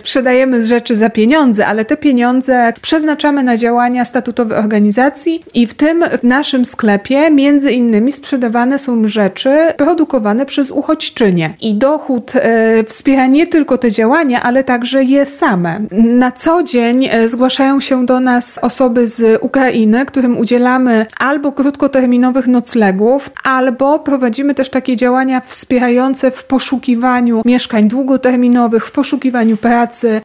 sprzedajemy rzeczy za pieniądze, ale te pieniądze przeznaczamy na działania statutowe organizacji i w tym naszym sklepie między innymi sprzedawane są rzeczy produkowane przez uchodźczynie. I dochód wspiera nie tylko te działania, ale także je same. Na co dzień zgłaszają się do nas osoby z Ukrainy, którym udzielamy albo krótkoterminowych noclegów, albo prowadzimy też takie działania wspierające w poszukiwaniu mieszkań długoterminowych, w poszukiwaniu pracy,